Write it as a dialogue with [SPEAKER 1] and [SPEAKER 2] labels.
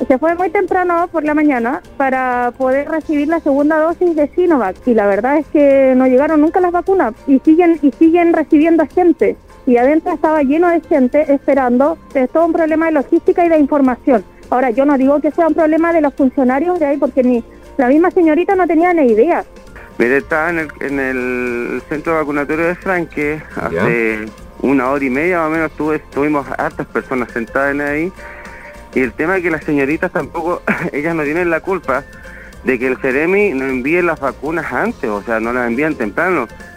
[SPEAKER 1] Se fue muy temprano por la mañana para poder recibir la segunda dosis de Sinovac y la verdad es que no llegaron nunca las vacunas y siguen recibiendo gente y adentro estaba lleno de gente esperando. Es todo un problema de logística y de información. Ahora, yo no digo que sea un problema de los funcionarios de ahí porque ni la misma señorita no tenía ni idea.
[SPEAKER 2] Mire, estaba en el centro vacunatorio de Franque hace 1 hora y media más o menos, estuvimos hartas personas sentadas en ahí. Y el tema es que las señoritas tampoco, ellas no tienen la culpa de que el Ceremi no envíe las vacunas antes, o sea, no las envían temprano.